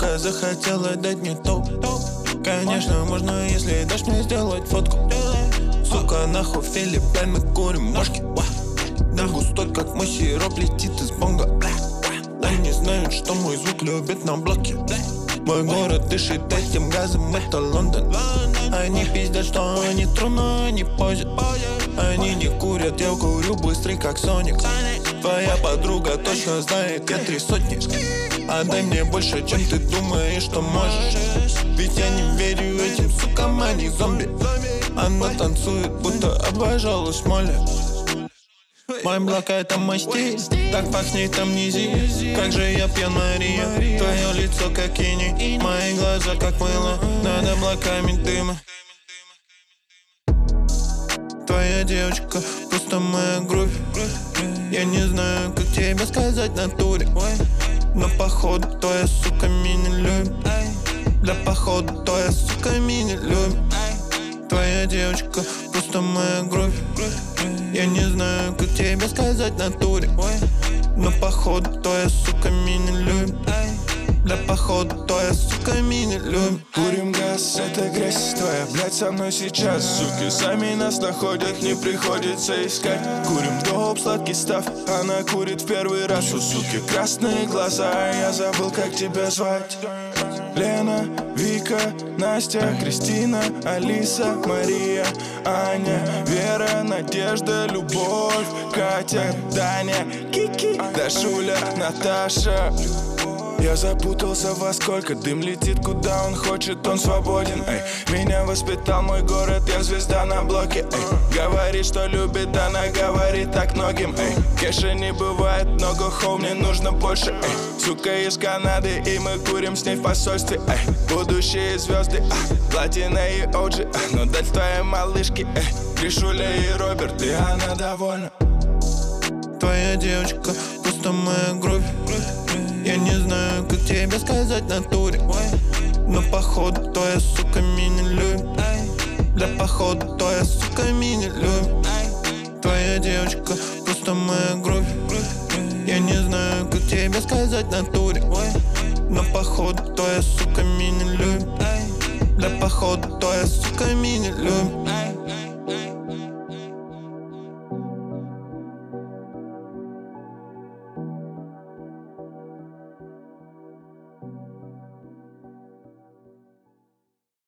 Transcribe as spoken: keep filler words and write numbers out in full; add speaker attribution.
Speaker 1: сука, захотела дать мне топ. Конечно, можно, если дашь мне сделать фотку. Сука, нахуй Филиппин, мы курим мошки. Да густой, как мой сироп, летит из бонга. Они знают, что мой звук любит на блоке. Мой город дышит этим газом, это Лондон. Они пиздят, что они трудно, они позят. Они не курят, я курю быстрый, как Соник. Твоя подруга точно знает, я три сотни. Отдай мне больше, чем ты думаешь, что можешь. Ведь я не верю этим сукам, они зомби. Она танцует, будто обожалась моля. Мой блок это мой стиль, так пахнет амнезия. Как же я пьян, Мария. Твое лицо как иней, мои глаза как мыло над облаками дыма. Твоя девочка, просто моя грудь. Я не знаю, как тебе сказать в натуре, но походу твоя сука меня любит. Да походу твоя сука меня любит. Твоя девочка, просто моя грудь. Я не знаю, как тебе сказать в натуре, но походу твоя сука меня любит. Да походу твоя сука меня любит.
Speaker 2: Курим газ, это грязь твоя, блядь, со мной сейчас. Суки сами нас находят, не приходится искать. Курим доп, сладкий став, она курит в первый раз. У суки красные глаза, я забыл, как тебя звать. Лена, Вика, Настя, Кристина, Алиса, Мария, Аня, Вера, Надежда, Любовь, Катя, Таня, Кики, Дашуля, Наташа. Я запутался во сколько, дым летит куда он хочет, он свободен, эй. Меня воспитал мой город, я звезда на блоке, эй. Говорит, что любит, она говорит так многим, эй. Кэша не бывает много, хоу, мне нужно больше, эй. Сука из Канады, и мы курим с ней в посольстве, эй. Будущие звезды, а, Платина и Оджи, а, но дать твоей малышке, эй. Гришуля и Роберт, и она довольна.
Speaker 1: Твоя девочка, просто моя грудь. Я не знаю, как тебе сказать в натуре, но походу твоя сука меня любит. Да походу твоя сука меня любит. Твоя девочка, просто моя грудь. Я не знаю, как тебе сказать в натуре, но походу твоя сука меня любит. Да походу твоя сука меня любит.